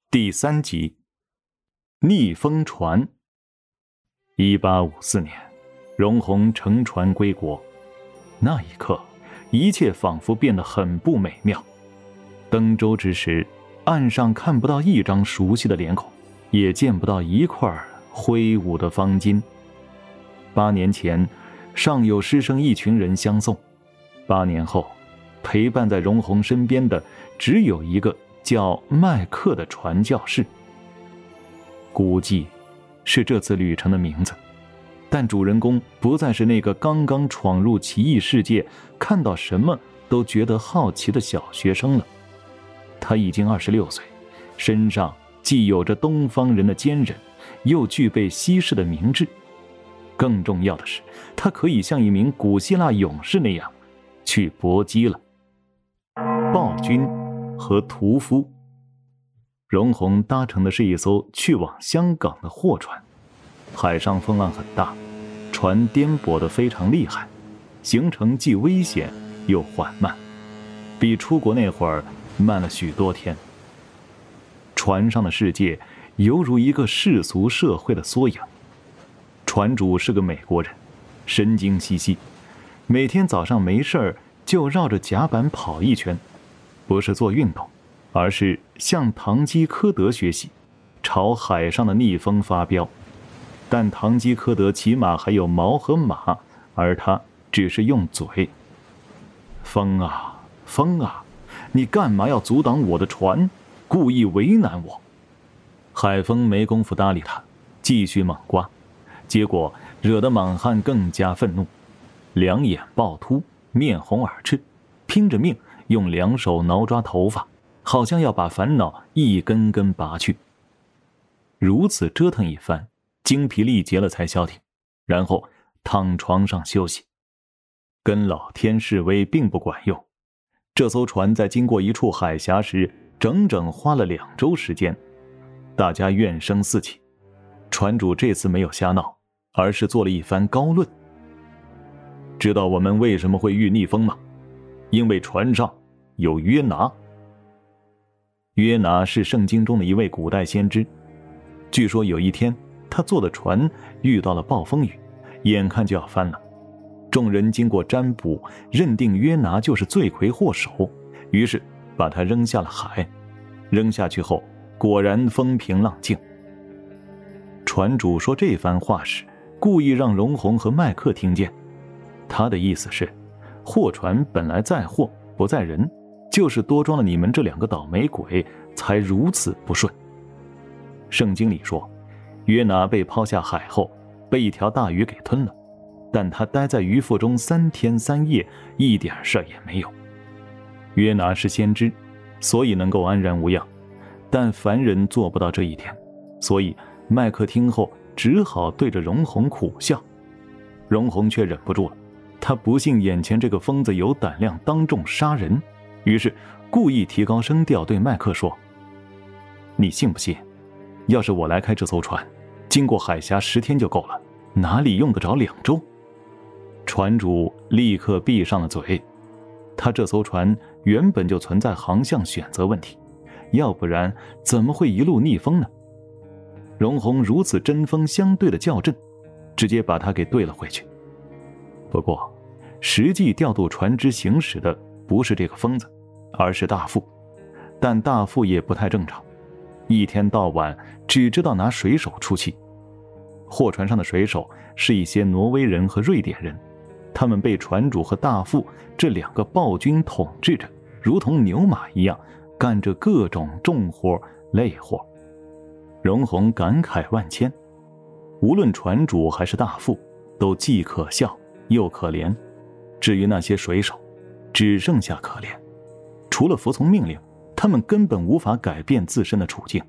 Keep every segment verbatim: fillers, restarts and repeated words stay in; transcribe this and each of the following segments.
第三集，逆风船。一八五四年，荣鸿乘船归国，那一刻，一切仿佛变得很不美妙。登舟之时，岸上看不到一张熟悉的脸孔，也见不到一块挥舞的方巾。八年前，尚有师生一群人相送；八年后，陪伴在荣鸿身边的只有一个叫麦克的传教士。孤寂是这次旅程的名字，但主人公不再是那个刚刚闯入奇异世界，看到什么都觉得好奇的小学生了。他已经二十六岁，身上既有着东方人的坚韧，又具备西式的明智。更重要的是，他可以像一名古希腊勇士那样去搏击了。暴君和屠夫。荣鸿搭乘的是一艘去往香港的货船，海上风浪很大，船颠簸得非常厉害，行程既危险又缓慢，比出国那会儿慢了许多天。船上的世界犹如一个世俗社会的缩影。船主是个美国人，神经兮兮，每天早上没事儿就绕着甲板跑一圈，不是做运动，而是向堂吉诃德学习，朝海上的逆风发飙。但堂吉诃德起码还有矛和马，而他只是用嘴。风啊风啊，你干嘛要阻挡我的船，故意为难我？海风没工夫搭理他，继续猛刮，结果惹得莽汉更加愤怒，两眼暴突，面红耳赤，拼着命用两手挠抓头发，好像要把烦恼一根根拔去。如此折腾一番，精疲力竭了才消停，然后躺床上休息。跟老天示威并不管用，这艘船在经过一处海峡时，整整花了两周时间。大家怨声四起，船主这次没有瞎闹，而是做了一番高论。知道我们为什么会遇逆风吗？因为船上有约拿。约拿是圣经中的一位古代先知，据说有一天他坐的船遇到了暴风雨，眼看就要翻了。众人经过占卜，认定约拿就是罪魁祸首，于是把他扔下了海。扔下去后，果然风平浪静。船主说这番话时，故意让荣鸿和麦克听见，他的意思是，货船本来载货不载人，就是多装了你们这两个倒霉鬼，才如此不顺。圣经里说，约拿被抛下海后，被一条大鱼给吞了，但他待在鱼腹中三天三夜，一点事儿也没有。约拿是先知，所以能够安然无恙，但凡人做不到这一点，所以麦克听后只好对着荣鸿苦笑。荣鸿却忍不住了，他不信眼前这个疯子有胆量当众杀人，于是故意提高声调对麦克说，你信不信，要是我来开这艘船，经过海峡十天就够了，哪里用得着两周？船主立刻闭上了嘴，他这艘船原本就存在航向选择问题，要不然怎么会一路逆风呢？荣鸿如此针锋相对的校正，直接把他给对了回去。不过实际调度船只行驶的不是这个疯子，而是大副。但大副也不太正常，一天到晚只知道拿水手出气。货船上的水手是一些挪威人和瑞典人，他们被船主和大副这两个暴君统治着，如同牛马一样干着各种重活累活。荣鸿感慨万千，无论船主还是大副，都既可笑又可怜。至于那些水手，只剩下可怜，除了服从命令，他们根本无法改变自身的处境。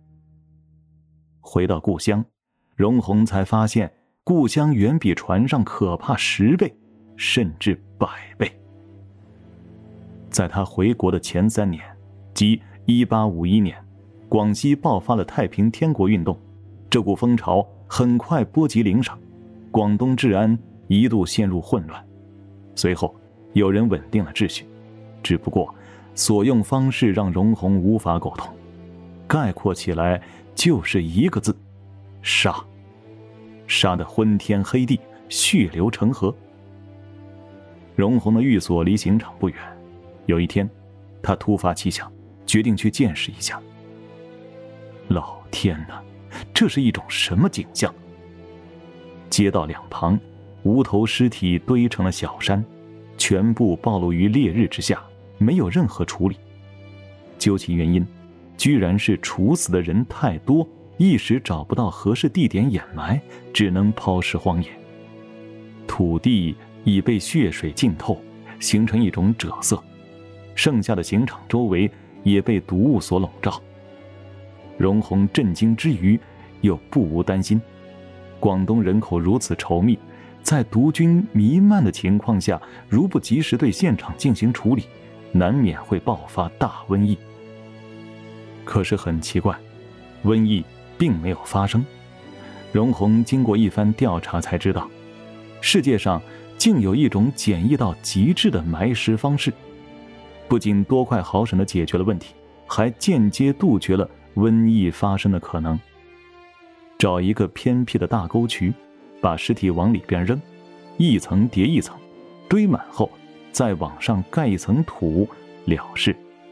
回到故乡，荣鸿才发现故乡远比船上可怕十倍，甚至百倍。在他回国的前三年，即一八五一年，广西爆发了太平天国运动，这股风潮很快波及岭上，广东治安一度陷入混乱。随后有人稳定了秩序，只不过所用方式让荣鸿无法苟同。 概括起来就是一个字：杀。杀得昏天黑地，血流成河。荣宏的寓所离刑场不远，有一天他突发奇想，决定去见识一下。老天哪，这是一种什么景象？街道两旁无头尸体堆成了小山，全部暴露于烈日之下，没有任何处理。究其原因，居然是处死的人太多，一时找不到合适地点掩埋，只能抛尸荒野。土地已被血水浸透，形成一种赭色，剩下的刑场周围也被毒雾所笼罩。荣宏震惊之余，又不无担心。广东人口如此稠密，在毒菌弥漫的情况下，如不及时对现场进行处理，难免会爆发大瘟疫。可是很奇怪，瘟疫并没有发生。荣宏经过一番调查才知道，世界上竟有一种简易到极致的埋尸方式，不仅多快好省地解决了问题，还间接杜绝了瘟疫发生的可能。找一个偏僻的大沟渠，把尸体往里边扔，一层叠一层，堆满后再往上盖一层土了事。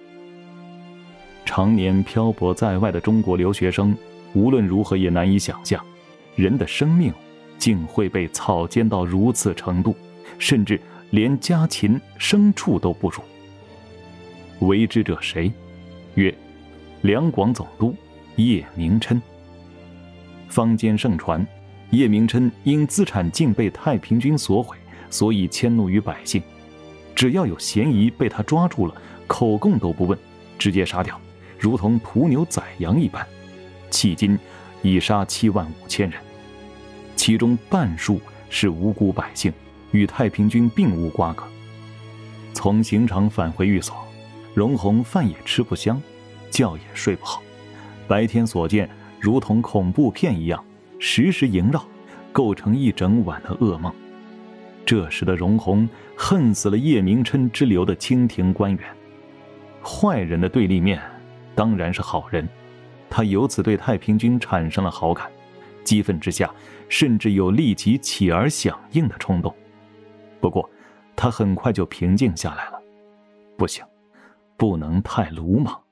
常年漂泊在外的中国留学生无论如何也难以想象，人的生命竟会被草菅到如此程度，甚至连家禽牲畜都不如。为之者谁？曰两广总督叶明琛。坊间盛传，叶明琛因资产竟被太平军所毁，所以迁怒于百姓，只要有嫌疑被他抓住了，口供都不问，直接杀掉，如同屠牛宰羊一般。迄今已杀七万五千人，其中半数是无辜百姓，与太平军并无瓜葛。从刑场返回寓所，荣宏饭也吃不香，觉也睡不好，白天所见如同恐怖片一样，时时萦绕，构成一整晚的噩梦。这时的荣宏恨死了叶明琛之流的清廷官员。坏人的对立面当然是好人，他由此对太平军产生了好感，激愤之下甚至有立即起而响应的冲动。不过他很快就平静下来了。不行，不能太鲁莽。